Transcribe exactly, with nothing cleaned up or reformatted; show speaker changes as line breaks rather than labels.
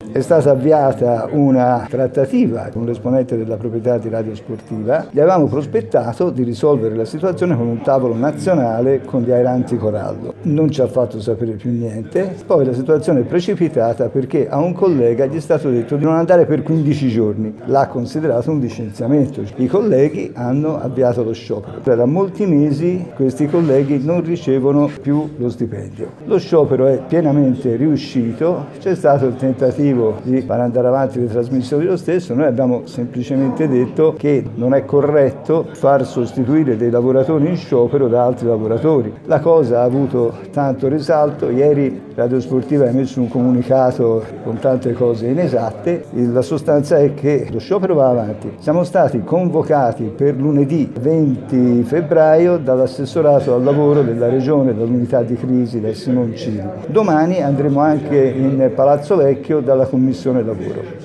È stata avviata una trattativa con l'esponente della proprietà di Radio Sportiva. Gli avevamo prospettato di risolvere la situazione con un tavolo nazionale con gli airanti Corallo. Non ci ha fatto sapere più niente. Poi la situazione è precipitata perché a un collega gli è stato detto di non andare per quindici giorni. L'ha considerato un licenziamento. I colleghi hanno avviato lo sciopero. Da molti mesi questi colleghi non ricevono più lo stipendio. Lo sciopero è pienamente riuscito. C'è stato il tentativo di far andare avanti le trasmissioni dello stesso. Noi abbiamo semplicemente detto che non è corretto far sostituire dei lavoratori in sciopero da altri lavoratori. La cosa ha avuto tanto risalto. Ieri Radio Sportiva ha emesso un comunicato con tante cose inesatte. La sostanza è che lo sciopero va avanti. Siamo stati convocati per lunedì venti febbraio dall'assessorato al lavoro della regione, dall'unità di crisi del Simoncini. Domani andremo anche in Palazzo Vecchio dalla Commissione Lavoro.